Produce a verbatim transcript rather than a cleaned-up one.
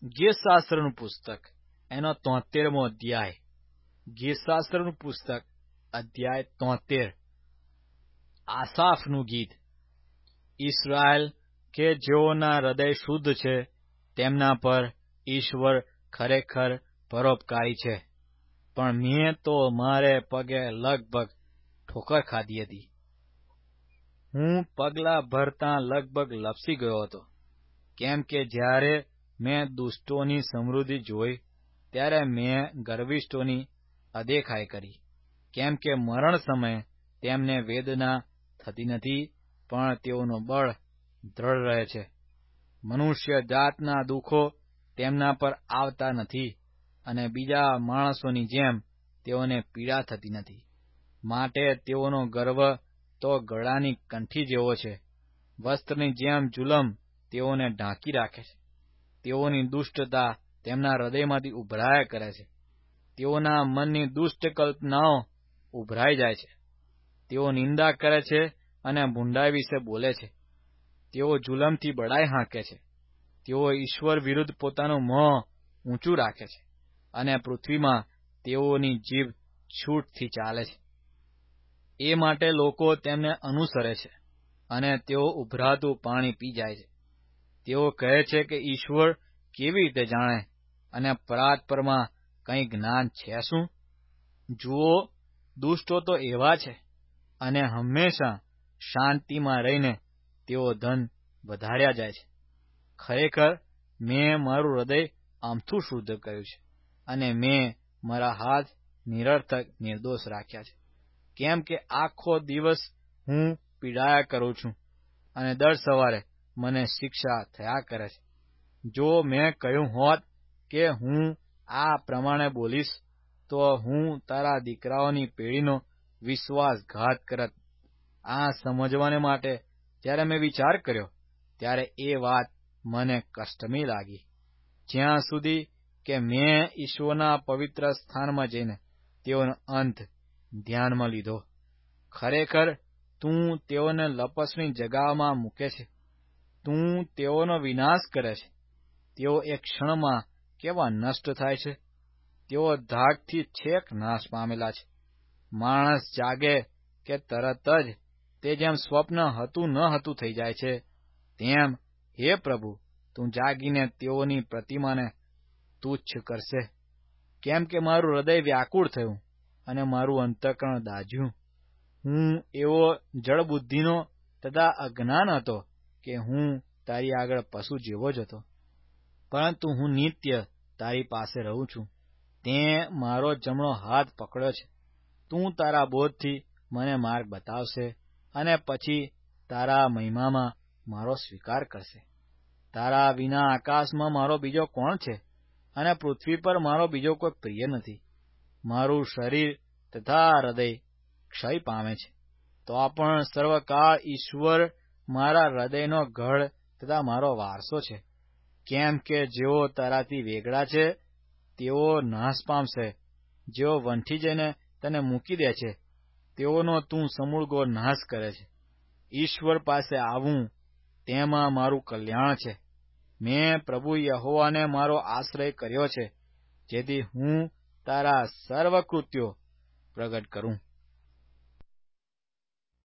ગીતશાસ્ત્રનું પુસ્તક એનો તોતેરમો અધ્યાય. ગીતશાસ્ત્રનું પુસ્તક અધ્યાય તોતેર. આસાફનું ગીત. ઇસ્રાએલ કે જેઓના હૃદય શુદ્ધ છે તેમના પર ઈશ્વર ખરેખર પરોપકારી છે. પણ મેં તો મારે પગે લગભગ ઠોકર ખાધી હતી. હું પગલાં ભરતાં લગભગ લપસી ગયો હતો, કેમ કે જ્યારે મેં દુષ્ટોની સમૃદ્ધિ જોઈ ત્યારે મેં ગર્વિષ્ઠોની અદેખાઈ કરી. કેમ કે મરણ સમયે તેમને વેદના થતી નથી, પણ તેઓનું બળ દ્રઢ રહે છે. મનુષ્ય જાતના દુઃખો તેમના પર આવતા નથી, અને બીજા માણસોની જેમ તેઓને પીડા થતી નથી. માટે તેઓનો ગર્વ તો ગળાની કંઠી જેવો છે. વસ્ત્રની જેમ જુલમ તેઓને ઢાંકી રાખે છે. તેઓની દુષ્ટતા તેમના હૃદયમાંથી ઉભરાયા કરે છે. તેઓના મનની દુષ્ટ કલ્પનાઓ ઉભરાઈ જાય છે. તેઓ નિંદા કરે છે અને ભૂંડાઈ વિશે બોલે છે. તેઓ જુલમથી બડાઈ હાંકે છે. તેઓ ઈશ્વર વિરુદ્ધ પોતાનું મોં ઊંચું રાખે છે, અને પૃથ્વીમાં તેઓની જીભ છૂટથી ચાલે છે. એ માટે લોકો તેમને અનુસરે છે, અને તેઓ ઉભરાતું પાણી પી જાય છે. તેઓ કહે છે કે ઈશ્વર કેવી રીતે જાણે, અને પરાત્પરમાં કંઈ જ્ઞાન છે શું? જુઓ, દુષ્ટો તો એવા છે, અને હંમેશા શાંતિમાં રહીને તેઓ ધન વધાર્યા જાય છે. ખરેખર મેં મારું હૃદય આમથું શુદ્ધ કર્યું છે, અને મેં મારા હાથ નિરર્થક નિર્દોષ રાખ્યા છે. કેમ કે આખો દિવસ હું પીડાયા કરું છું, અને દર સવારે મને શિક્ષા થયા કરે છે. જો મેં કહ્યું હોત કે હું આ પ્રમાણે બોલીશ, તો હું તારા દીકરાઓની પેઢીનો વિશ્વાસઘાત કરત. આ સમજવાને માટે જ્યારે મેં વિચાર કર્યો, ત્યારે એ વાત મને કષ્ટમી લાગી, જ્યાં સુધી કે મેં ઈશ્વરના પવિત્ર સ્થાનમાં જઈને તેઓનો અંત ધ્યાનમાં લીધો. ખરેખર તું તેઓને લપસણી જગામાં મૂકે છે. તું તેઓનો વિનાશ કરે છે. તેઓ એક ક્ષણમાં કેવા નષ્ટ થાય છે. તેઓ ધાકથી છેક નાશ પામેલા છે. માણસ જાગે કે તરત જ તે જેમ સ્વપ્ન હતું ન હતું થઈ જાય છે, તેમ હે પ્રભુ, તું જાગીને તેઓની પ્રતિમાને તુચ્છ કરશે. કેમ કે મારું હૃદય વ્યાકુળ થયું, અને મારું અંતઃકરણ દાઝ્યું. હું એવો જડબુદ્ધિનો તથા અજ્ઞાન હતો કે હું તારી આગળ પશુ જેવો જ હતો. પરંતુ હું નિત્ય તારી પાસે રહું છું. તે મારો જમણો હાથ પકડ્યો છે. તું તારા બોધથી મને માર્ગ બતાવશે, અને પછી તારા મહિમામાં મારો સ્વીકાર કરશે. તારા વિના આકાશમાં મારો બીજો કોણ છે, અને પૃથ્વી પર મારો બીજો કોઈ પ્રિય નથી. મારું શરીર તથા હૃદય ક્ષય પામે છે, તો પણ સર્વકાળ ઈશ્વર મારા હૃદયનો ગઢ તથા મારો વારસો છે. કેમ કે જેઓ તારાથી વેગળા છે તેઓ નાશ પામશે. જેઓ વંઠી જઈને તને મૂકી દે છે તેઓનો તું સમૂળગો નાશ કરે છે. ઈશ્વર પાસે આવવું, તેમાં મારું કલ્યાણ છે. મેં પ્રભુ યહોવાને મારો આશ્રય કર્યો છે, જેથી હું તારા સર્વ કૃત્યો પ્રગટ કરું.